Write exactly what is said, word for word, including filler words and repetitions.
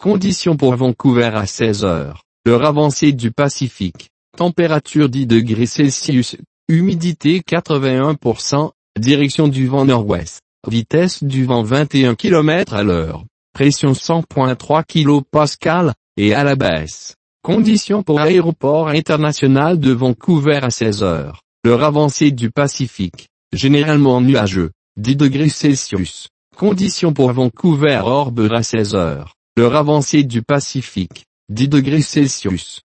Conditions pour Vancouver à seize heures. Heure avancée du Pacifique. Température dix degrés Celsius. Humidité quatre-vingt-un pour cent. Direction du vent nord-ouest. Vitesse du vent vingt et un kilomètres à l'heure. Pression cent virgule trois kilopascales, et à la baisse. Conditions pour Aéroport international de Vancouver à seize heures. Heure avancée du Pacifique. Généralement nuageux. dix degrés Celsius. Conditions pour Vancouver Harbor à seize heures. Heure avancée du Pacifique. dix degrés Celsius.